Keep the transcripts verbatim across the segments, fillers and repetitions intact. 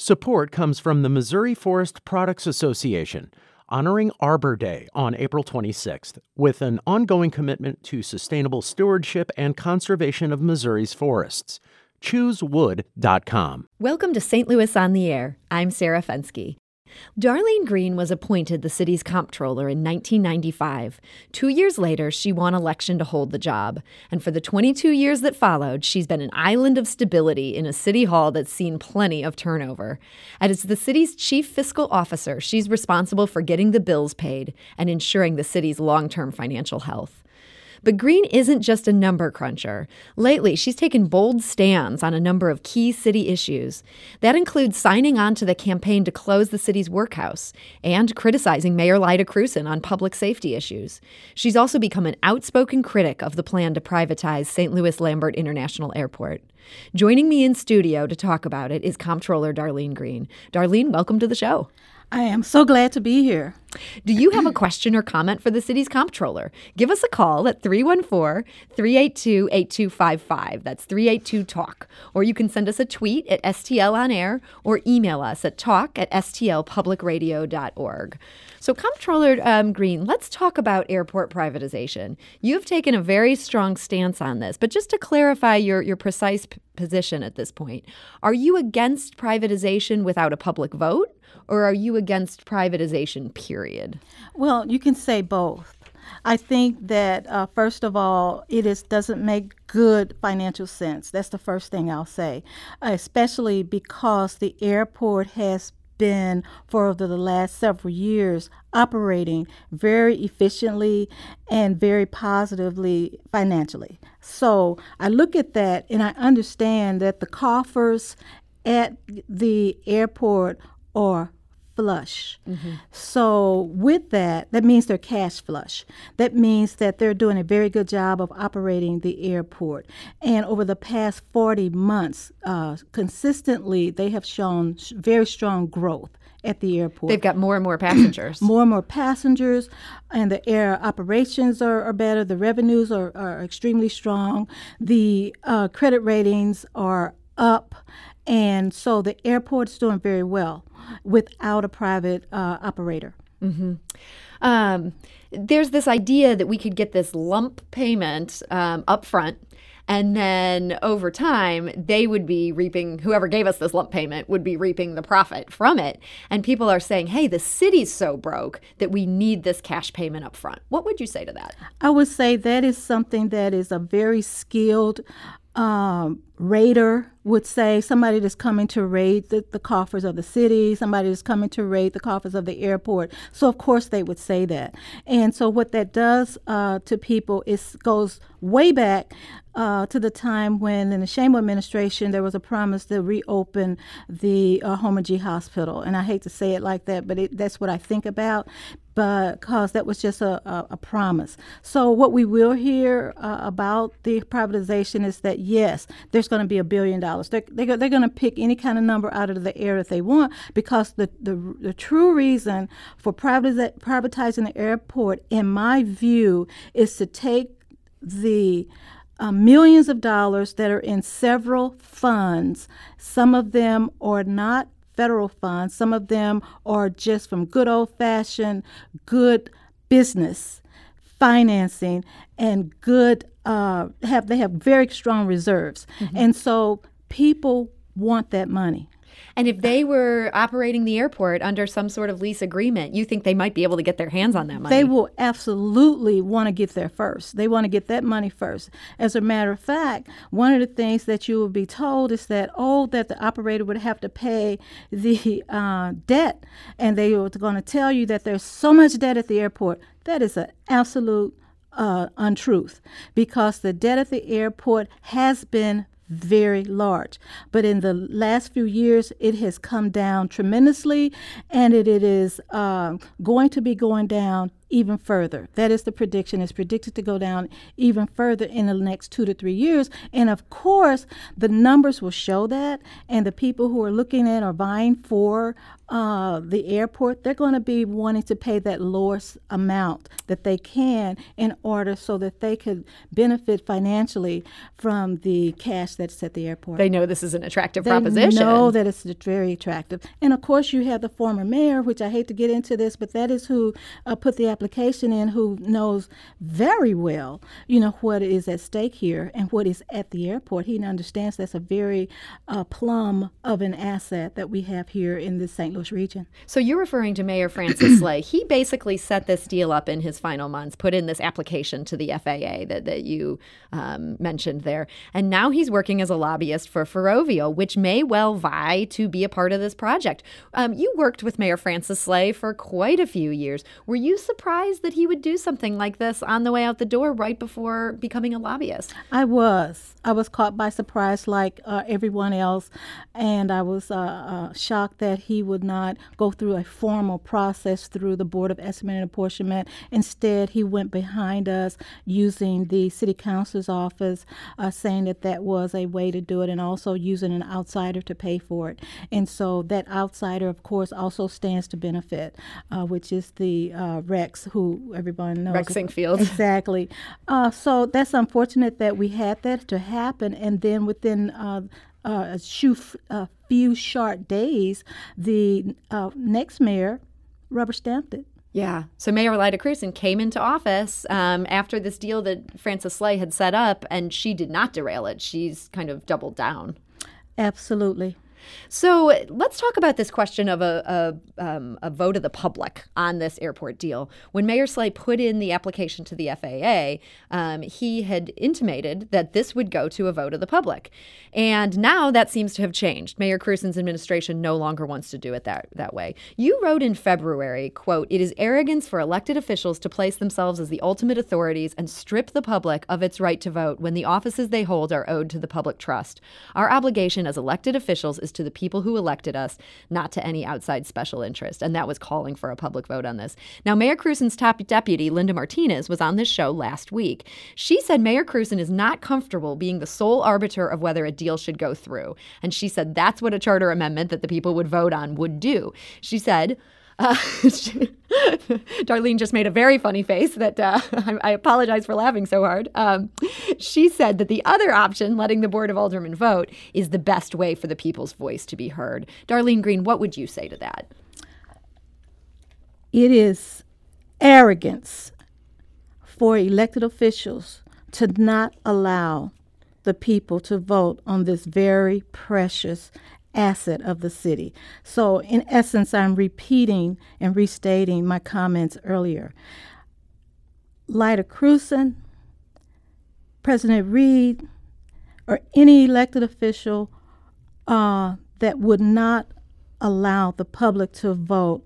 Support comes from the Missouri Forest Products Association, honoring Arbor Day on April twenty-sixth, with an ongoing commitment to sustainable stewardship and conservation of Missouri's forests. choose wood dot com. Welcome to Saint Louis on the Air. I'm Sarah Fenske. Darlene Green was appointed the city's comptroller in nineteen ninety-five. Two years later, she won election to hold the job. And for the twenty-two years that followed, she's been an island of stability in a city hall that's seen plenty of turnover. And as the city's chief fiscal officer, she's responsible for getting the bills paid and ensuring the city's long-term financial health. But Green isn't just a number cruncher. Lately, she's taken bold stands on a number of key city issues. That includes signing on to the campaign to close the city's workhouse and criticizing Mayor Lyda Krewson on public safety issues. She's also become an outspoken critic of the plan to privatize Saint Louis Lambert International Airport. Joining me in studio to talk about it is Comptroller Darlene Green. Darlene, welcome to the show. I am so glad to be here. Do you have a question or comment for the city's comptroller? Give us a call at three one four, three eight two, eight two five five. That's three eight two talk. Or you can send us a tweet at S T L on air or email us at talk at S T L public radio dot org. So, Comptroller um, Green, let's talk about airport privatization. You've taken a very strong stance on this, but just to clarify your, your precise p- position at this point, are you against privatization without a public vote? Or are you against privatization, period? Well, you can say both. I think that, uh, first of all, it is doesn't make good financial sense. That's the first thing I'll say, uh, especially because the airport has been, for the last several years, operating very efficiently and very positively financially. So I look at that and I understand that the coffers at the airport are flush. Mm-hmm. So with that, that means they're cash flush. That means that they're doing a very good job of operating the airport. And over the past forty months, uh, consistently, they have shown sh- very strong growth at the airport. They've got more and more passengers. more and more passengers, and the air operations are, are better. The revenues are, are extremely strong. The uh, credit ratings are up. And so the airport is doing very well without a private uh, operator. Mm-hmm. Um, there's this idea that we could get this lump payment um, up front, and then over time, they would be reaping, whoever gave us this lump payment would be reaping the profit from it. And people are saying, hey, the city's so broke that we need this cash payment up front. What would you say to that? I would say that is something that is a very skilled um, raider would say, somebody that's coming to raid the, the coffers of the city, somebody that's coming to raid the coffers of the airport. So, of course, they would say that. And so what that does uh, to people is goes way back uh, to the time when, in the Shamo administration, there was a promise to reopen the uh, Homer G. Hospital. And I hate to say it like that, but it, that's what I think about, because that was just a, a, a promise. So what we will hear uh, about the privatization is that, yes, there's going to be a billion dollars. They're, they're, they're going to pick any kind of number out of the air that they want, because the, the, the true reason for privatiza- privatizing the airport, in my view, is to take the uh, millions of dollars that are in several funds. Some of them are not federal funds. Some of them are just from good old-fashioned, good business financing and good, uh, have they have very strong reserves. Mm-hmm. And so people want that money. And if they were operating the airport under some sort of lease agreement, you think they might be able to get their hands on that money? They will absolutely want to get there first. They want to get that money first. As a matter of fact, one of the things that you will be told is that, oh, that the operator would have to pay the uh, debt. And they were going to tell you that there's so much debt at the airport. That is an absolute uh, untruth, because the debt at the airport has been very large. But in the last few years, it has come down tremendously, and it, it is uh, going to be going down even further. That is the prediction. It's predicted to go down even further in the next two to three years. And of course, the numbers will show that. And the people who are looking at or vying for uh, the airport, they're going to be wanting to pay that lowest amount that they can in order so that they could benefit financially from the cash that's at the airport. They know this is an attractive they proposition. They know that it's very attractive. And of course, you have the former mayor, which I hate to get into this, but that is who uh, put the application in, who knows very well, you know, what is at stake here and what is at the airport. He understands that's a very uh, plum of an asset that we have here in the Saint Louis region. So you're referring to Mayor Francis Slay. He basically set this deal up in his final months, put in this application to the F A A that, that you um, mentioned there. And now he's working as a lobbyist for Ferrovial, which may well vie to be a part of this project. Um, you worked with Mayor Francis Slay for quite a few years. Were you surprised that he would do something like this on the way out the door right before becoming a lobbyist? I was. I was caught by surprise like uh, everyone else, and I was uh, uh, shocked that he would not go through a formal process through the Board of Estimate and Apportionment. Instead, he went behind us using the City Council's office, uh, saying that that was a way to do it, and also using an outsider to pay for it. And so that outsider, of course, also stands to benefit, uh, which is the uh, Rex, who everyone knows. Rex Sinkfield. Exactly. Uh, so that's unfortunate that we had that to happen, and then within uh, uh, a few, uh, few short days, the uh, next mayor rubber stamped it. Yeah. So Mayor Lyda Krewson came into office um, after this deal that Francis Slay had set up, and she did not derail it. She's kind of doubled down. Absolutely. So let's talk about this question of a, a, um, a vote of the public on this airport deal. When Mayor Slay put in the application to the F A A, um, he had intimated that this would go to a vote of the public. And now that seems to have changed. Mayor Krewson's administration no longer wants to do it that, that way. You wrote in February, quote, "It is arrogance for elected officials to place themselves as the ultimate authorities and strip the public of its right to vote when the offices they hold are owed to the public trust. Our obligation as elected officials is to the people who elected us, not to any outside special interest." And that was calling for a public vote on this. Now, Mayor Krewson's top deputy, Linda Martinez, was on this show last week. She said Mayor Krewson is not comfortable being the sole arbiter of whether a deal should go through. And she said that's what a charter amendment that the people would vote on would do. She said, Uh, Darlene just made a very funny face that uh, I, I apologize for laughing so hard. Um, she said that the other option, letting the Board of Aldermen vote, is the best way for the people's voice to be heard. Darlene Green, what would you say to that? It is arrogance for elected officials to not allow the people to vote on this very precious asset of the city. So in essence, I'm repeating and restating my comments earlier. Lyda Krewson, President Reed, or any elected official uh, that would not allow the public to vote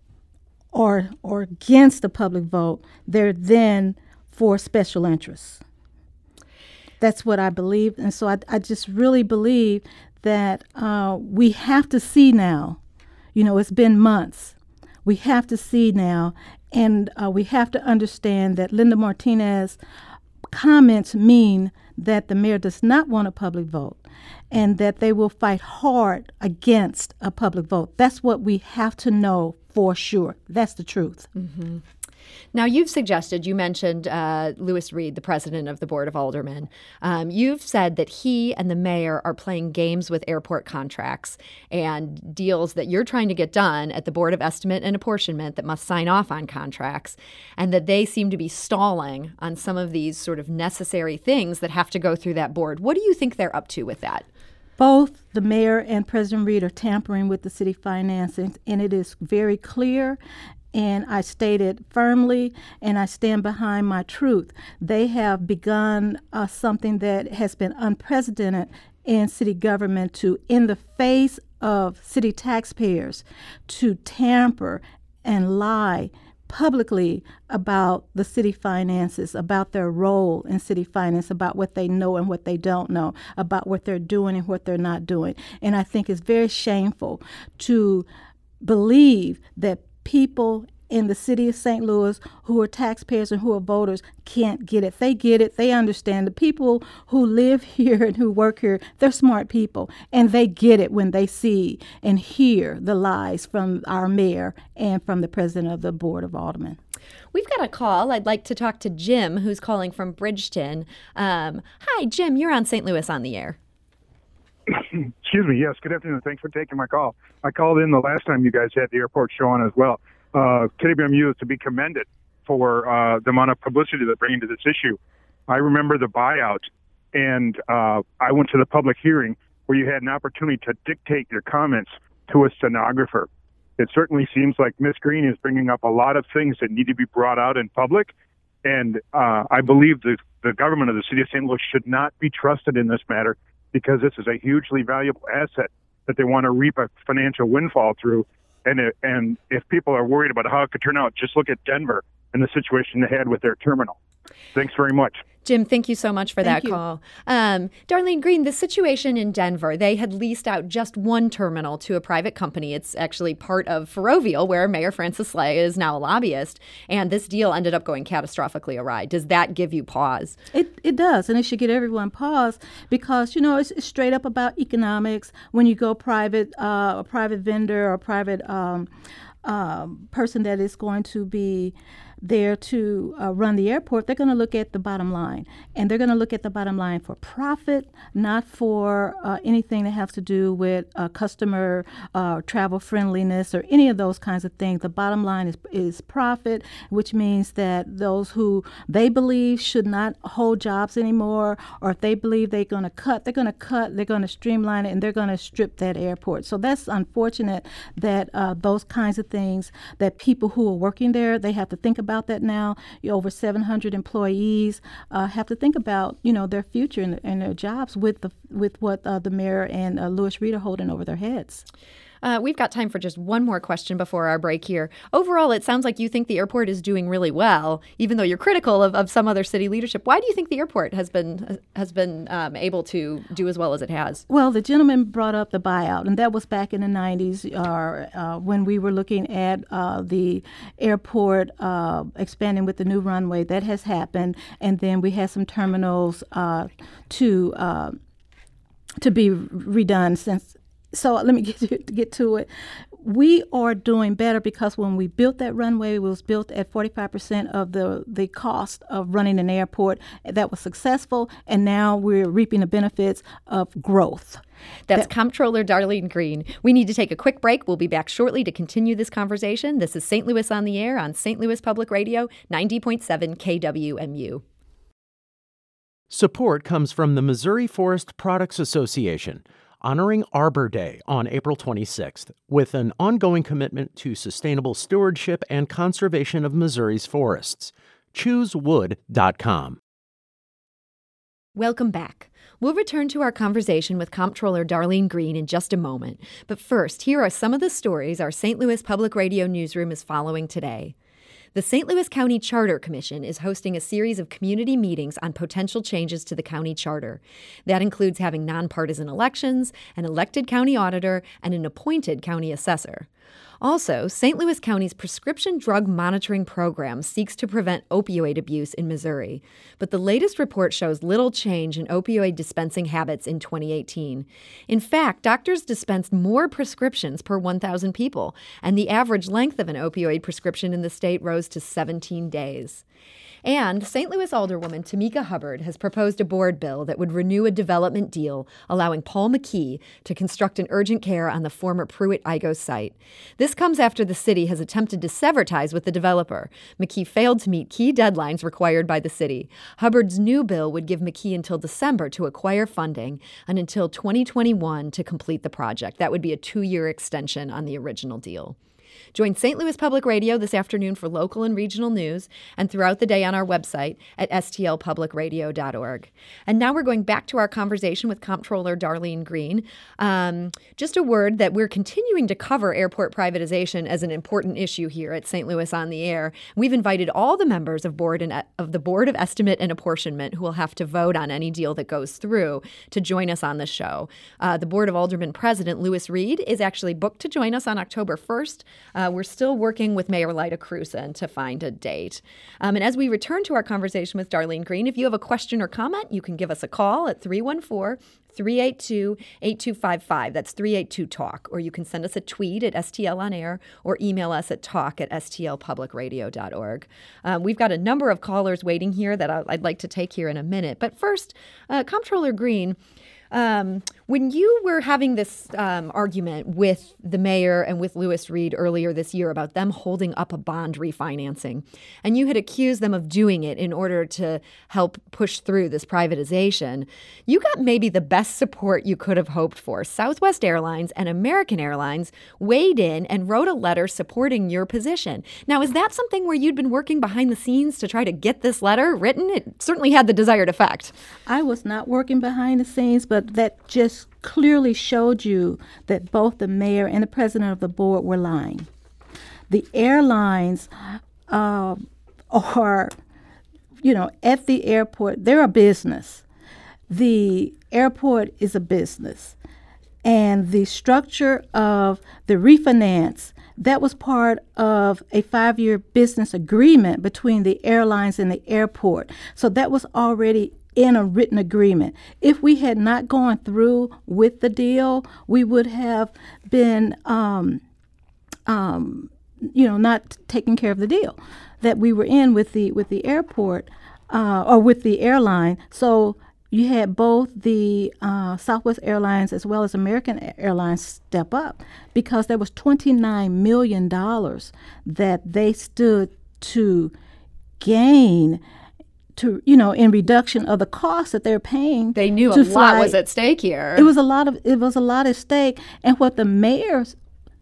or or against the public vote, they're then for special interests. That's what I believe. And so I, I just really believe that uh, we have to see now, you know, it's been months. We have to see now, and uh, we have to understand that Linda Martinez comments mean that the mayor does not want a public vote and that they will fight hard against a public vote. That's what we have to know for sure. That's the truth. Mm-hmm. Now, you've suggested, you mentioned uh, Louis Reed, the president of the Board of Aldermen. Um, you've said that he and the mayor are playing games with airport contracts and deals that you're trying to get done at the Board of Estimate and Apportionment that must sign off on contracts, and that they seem to be stalling on some of these sort of necessary things that have to go through that board. What do you think they're up to with that? Both the mayor and President Reed are tampering with the city finances, and it is very clear. And I state it firmly, and I stand behind my truth. They have begun uh, something that has been unprecedented in city government to, in the face of city taxpayers, to tamper and lie publicly about the city finances, about their role in city finance, about what they know and what they don't know, about what they're doing and what they're not doing. And I think it's very shameful to believe that people in the city of Saint Louis who are taxpayers and who are voters can't get it. They get it. They understand. The people who live here and who work here, they're smart people, and they get it when they see and hear the lies from our mayor and from the president of the Board of Aldermen. We've got a call. I'd like to talk to Jim, who's calling from Bridgeton. Um, hi, Jim. You're on Saint Louis on the Air. Excuse me. Yes, good afternoon. Thanks for taking my call. I called in the last time you guys had the airport show on as well. Uh, K W M U is to be commended for uh, the amount of publicity they're bringing to this issue. I remember the buyout, and uh, I went to the public hearing where you had an opportunity to dictate your comments to a stenographer. It certainly seems like Miz Green is bringing up a lot of things that need to be brought out in public, and uh, I believe the, the government of the city of Saint Louis should not be trusted in this matter, because this is a hugely valuable asset that they want to reap a financial windfall through. And it, and if people are worried about how it could turn out, just look at Denver and the situation they had with their terminal. Thanks very much. Jim, thank you so much for Thank that you. call. Um, Darlene Green, the situation in Denver, they had leased out just one terminal to a private company. It's actually part of Ferrovial, where Mayor Francis Slay is now a lobbyist. And this deal ended up going catastrophically awry. Does that give you pause? It it does, and it should get everyone pause because, you know, it's, it's straight up about economics. When you go private, uh, a private vendor or a private um, uh, person that is going to be there to uh, run the airport, they're going to look at the bottom line. And they're going to look at the bottom line for profit, not for uh, anything that has to do with uh, customer uh, travel friendliness or any of those kinds of things. The bottom line is, is profit, which means that those who they believe should not hold jobs anymore, or if they believe they're going to cut, they're going to cut, they're going to streamline it, and they're going to strip that airport. So that's unfortunate that uh, those kinds of things that people who are working there, they have to think about that now. Over seven hundred employees uh, have to think about, you know, their future and, and their jobs with the with what uh, the mayor and uh, Louis Reed are holding over their heads. Uh, we've got time for just one more question before our break here. Overall, it sounds like you think the airport is doing really well, even though you're critical of, of some other city leadership. Why do you think the airport has been has been um, able to do as well as it has? Well, the gentleman brought up the buyout, and that was back in the nineties uh, uh, when we were looking at uh, the airport uh, expanding with the new runway. That has happened, and then we had some terminals uh, to uh, to be redone since. So let me get to, get to it. We are doing better because when we built that runway, it was built at forty-five percent of the, the cost of running an airport. That was successful, and now we're reaping the benefits of growth. That's That- Comptroller Darlene Green. We need to take a quick break. We'll be back shortly to continue this conversation. This is Saint Louis on the Air on Saint Louis Public Radio, ninety point seven K W M U. Support comes from the Missouri Forest Products Association, honoring Arbor Day on April twenty-sixth, with an ongoing commitment to sustainable stewardship and conservation of Missouri's forests. choose wood dot com. Welcome back. We'll return to our conversation with Comptroller Darlene Green in just a moment. But first, here are some of the stories our Saint Louis Public Radio newsroom is following today. The Saint Louis County Charter Commission is hosting a series of community meetings on potential changes to the county charter. That includes having nonpartisan elections, an elected county auditor, and an appointed county assessor. Also, Saint Louis County's prescription drug monitoring program seeks to prevent opioid abuse in Missouri. But the latest report shows little change in opioid dispensing habits in twenty eighteen. In fact, doctors dispensed more prescriptions per one thousand people, and the average length of an opioid prescription in the state rose to seventeen days. And Saint Louis Alderwoman Tamika Hubbard has proposed a board bill that would renew a development deal allowing Paul McKee to construct an urgent care on the former Pruitt-Igoe site. This comes after the city has attempted to sever ties with the developer. McKee failed to meet key deadlines required by the city. Hubbard's new bill would give McKee until December to acquire funding and until twenty twenty-one to complete the project. That would be a two-year extension on the original deal. Join Saint Louis Public Radio this afternoon for local and regional news and throughout the day on our website at s t l public radio dot org. And now we're going back to our conversation with Comptroller Darlene Green. Um, just a word that we're continuing to cover airport privatization as an important issue here at Saint Louis on the Air. We've invited all the members of board and of the Board of Estimate and Apportionment who will have to vote on any deal that goes through to join us on the show. Uh, the Board of Aldermen President Louis Reed is actually booked to join us on October first. Uh, we're still working with Mayor Lyda Krewson to find a date. Um, and as we return to our conversation with Darlene Green, if you have a question or comment, you can give us a call at three one four, three eight two, eight two five five. That's three eight two talk. Or you can send us a tweet at S T L On Air or email us at talk at S T L public radio dot org. Uh, we've got a number of callers waiting here that I'd like to take here in a minute. But first, uh, Comptroller Green, Um, when you were having this um, argument with the mayor and with Lewis Reed earlier this year about them holding up a bond refinancing, and you had accused them of doing it in order to help push through this privatization, you got maybe the best support you could have hoped for. Southwest Airlines and American Airlines weighed in and wrote a letter supporting your position. Now, is that something where you'd been working behind the scenes to try to get this letter written? It certainly had the desired effect. I was not working behind the scenes, but that just clearly showed you that both the mayor and the president of the board were lying. The airlines uh, are, you know, at the airport, they're a business. The airport is a business. And the structure of the refinance, that was part of a five-year business agreement between the airlines and the airport. So that was already in a written agreement. If we had not gone through with the deal, we would have been, um, um, you know, not taking care of the deal that we were in with the with the airport uh, or with the airline. So you had both the uh, Southwest Airlines as well as American Airlines step up because there was twenty-nine million dollars that they stood to gain to, you know, in reduction of the cost that they're paying. They knew to a fly. lot was at stake here. It was a lot of it was a lot at stake. And what the mayors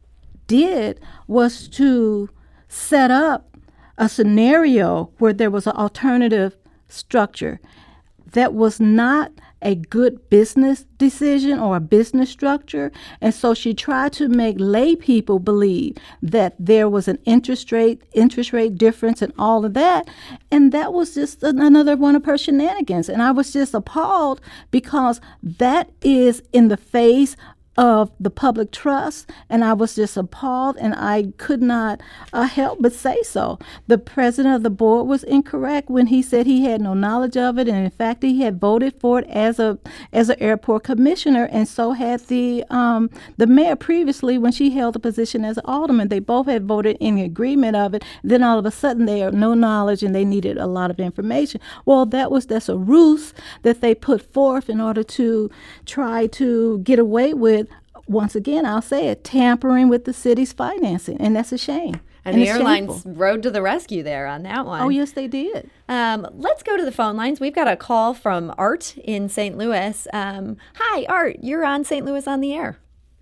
did was to set up a scenario where there was an alternative structure that was not a good business decision or a business structure. And so she tried to make lay people believe that there was an interest rate, interest rate difference and all of that. And that was just another one of her shenanigans. And I was just appalled because that is in the face of the public trust, and I was just appalled, and I could not uh, help but say so. The president of the board was incorrect when he said he had no knowledge of it, and in fact, he had voted for it as a as an airport commissioner, and so had the um, the mayor previously when she held the position as an alderman. They both had voted in agreement of it. Then all of a sudden, they had no knowledge, and they needed a lot of information. Well, that was that's a ruse that they put forth in order to try to get away with. Once again, I'll say it, tampering with the city's financing, and that's a shame. And, and the airlines shameful. rode to the rescue there on that one. Oh, yes, they did. Um, let's go to the phone lines. We've got a call from Art in Saint Louis. Um, hi, Art. You're on Saint Louis on the Air.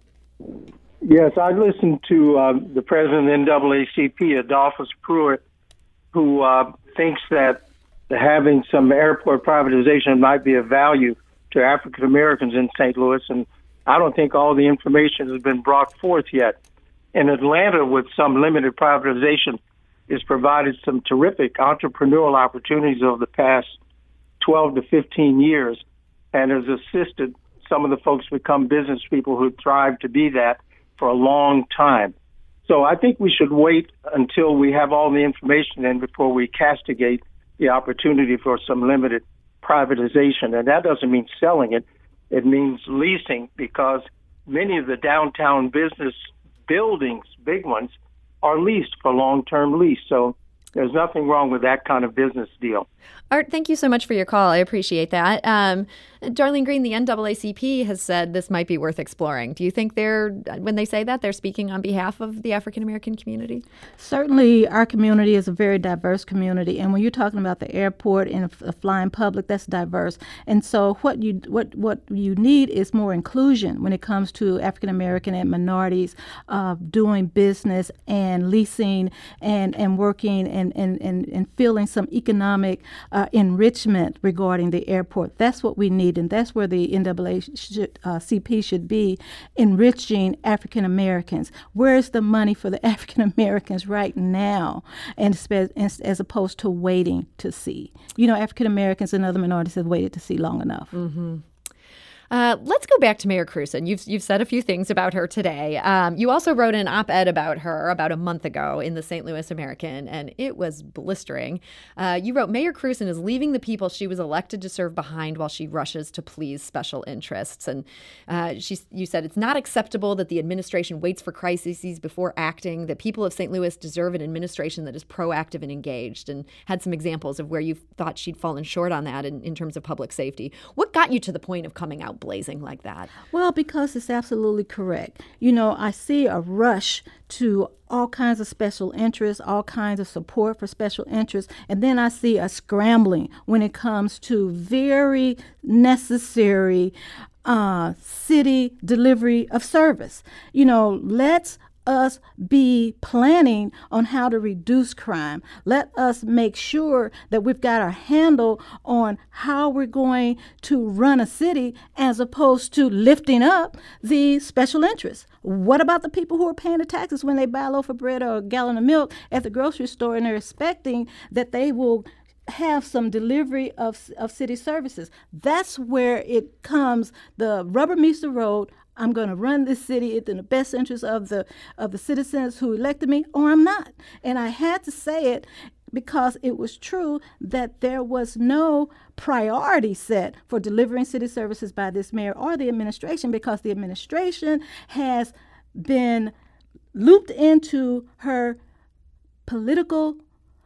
Yes, I listened to uh, the president of the N double A C P, Adolphus Pruitt, who uh, thinks that having some airport privatization might be of value to African Americans in Saint Louis, and I don't think all the information has been brought forth yet. In Atlanta, with some limited privatization, has provided some terrific entrepreneurial opportunities over the past twelve to fifteen years and has assisted some of the folks become business people who thrive to be that for a long time. So I think we should wait until we have all the information in before we castigate the opportunity for some limited privatization. And that doesn't mean selling it. It means leasing, because many of the downtown business buildings, big ones, are leased for long-term lease. So there's nothing wrong with that kind of business deal. Art, thank you so much for your call. I appreciate that. Um, Darlene Green, the N double A C P has said this might be worth exploring. Do you think they're, when they say that, they're speaking on behalf of the African-American community? Certainly, our community is a very diverse community. And when you're talking about the airport and a flying public, that's diverse. And so what you what, what you need is more inclusion when it comes to African-American and minorities uh, doing business and leasing and, and working and, and, and, and feeling some economic Uh, enrichment regarding the airport. That's what we need, and that's where the N double A C P should be, enriching African Americans. Where's the money for the African Americans right now, and as, as opposed to waiting to see? You know, African Americans and other minorities have waited to see long enough. Mm-hmm. Uh, let's go back to Mayor Krewson. You've you've said a few things about her today. Um, you also wrote an op-ed about her about a month ago in the Saint Louis American, and it was blistering. Uh, you wrote, Mayor Krewson is leaving the people she was elected to serve behind while she rushes to please special interests. And uh, she, you said it's not acceptable that the administration waits for crises before acting. The people of Saint Louis deserve an administration that is proactive and engaged, and had some examples of where you thought she'd fallen short on that in, in terms of public safety. What got you to the point of coming out blazing like that? Well, because it's absolutely correct. You know, I see a rush to all kinds of special interests, all kinds of support for special interests, and then I see a scrambling when it comes to very necessary uh, city delivery of service. You know, let's us be planning on how to reduce crime. Let us make sure that we've got our handle on how we're going to run a city as opposed to lifting up the special interests. What about the people who are paying the taxes when they buy a loaf of bread or a gallon of milk at the grocery store and they're expecting that they will have some delivery of, of city services? That's where it comes. The rubber meets the road. I'm going to run this city in the best interest of the of the citizens who elected me, or I'm not. And I had to say it because it was true that there was no priority set for delivering city services by this mayor or the administration, because the administration has been looped into her political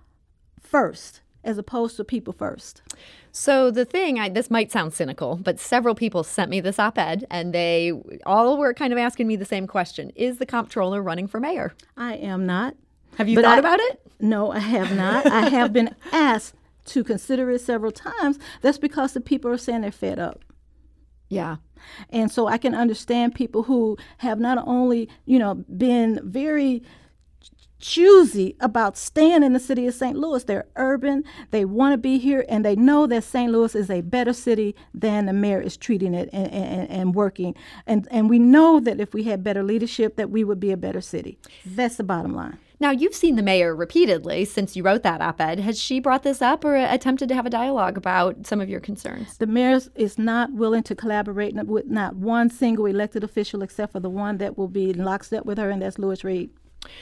first as opposed to people first. So the thing, I, this might sound cynical, but several people sent me this op-ed, and they all were kind of asking me the same question. Is the comptroller running for mayor? I am not. Have you But thought I- about it? No, I have not. I have been asked to consider it several times. That's because the people are saying they're fed up. Yeah. And so I can understand people who have not only, you know, been very choosy about staying in the city of Saint Louis. They're urban, they want to be here, and they know that Saint Louis is a better city than the mayor is treating it and, and, and working. And, and we know that if we had better leadership, that we would be a better city. That's the bottom line. Now, you've seen the mayor repeatedly since you wrote that op-ed. Has she brought this up or attempted to have a dialogue about some of your concerns? The mayor is not willing to collaborate with not one single elected official except for the one that will be in lockstep with her, and that's Louis Reed.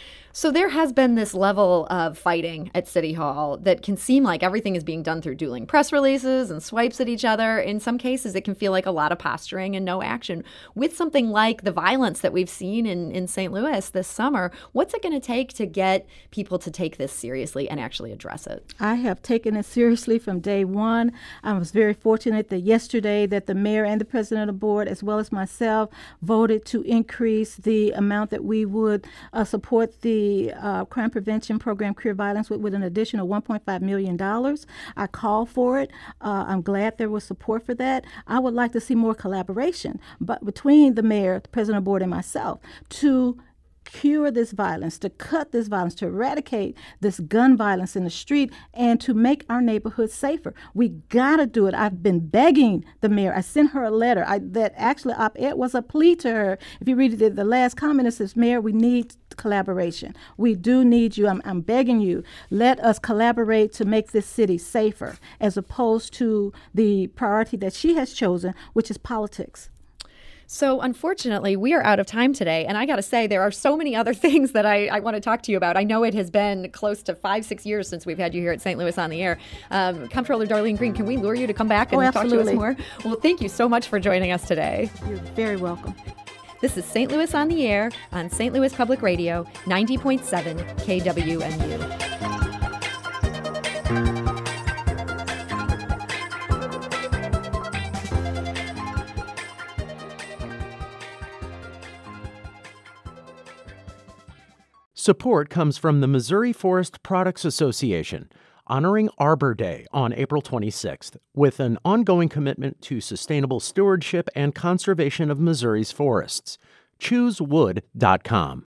So there has been this level of fighting at City Hall that can seem like everything is being done through dueling press releases and swipes at each other. In some cases, it can feel like a lot of posturing and no action. With something like the violence that we've seen in, in Saint Louis this summer, what's it going to take to get people to take this seriously and actually address it? I have taken it seriously from day one. I was very fortunate that yesterday that the mayor and the president of the board, as well as myself, voted to increase the amount that we would uh, support the uh, crime prevention program, Career Violence, with, with an additional one point five million dollars. I called for it. Uh, I'm glad there was support for that. I would like to see more collaboration but between the mayor, the president of the board, and myself to cure this violence, to cut this violence, to eradicate this gun violence in the street, and to make our neighborhoods safer. We gotta do it. I've been begging the mayor. I sent her a letter I, that actually op-ed was a plea to her. If you read it, the last comment, it says, Mayor, we need collaboration. We do need you. I'm, I'm begging you. Let us collaborate to make this city safer, as opposed to the priority that she has chosen, which is politics. So unfortunately, we are out of time today. And I got to say, there are so many other things that I, I want to talk to you about. I know it has been close to five, six years since we've had you here at Saint Louis on the Air. Um, Comptroller Darlene Green, can we lure you to come back and Oh, talk to us absolutely. more? Well, thank you so much for joining us today. You're very welcome. This is Saint Louis on the Air on Saint Louis Public Radio, ninety point seven K W M U. Support comes from the Missouri Forest Products Association, honoring Arbor Day on April twenty-sixth, with an ongoing commitment to sustainable stewardship and conservation of Missouri's forests. choose wood dot com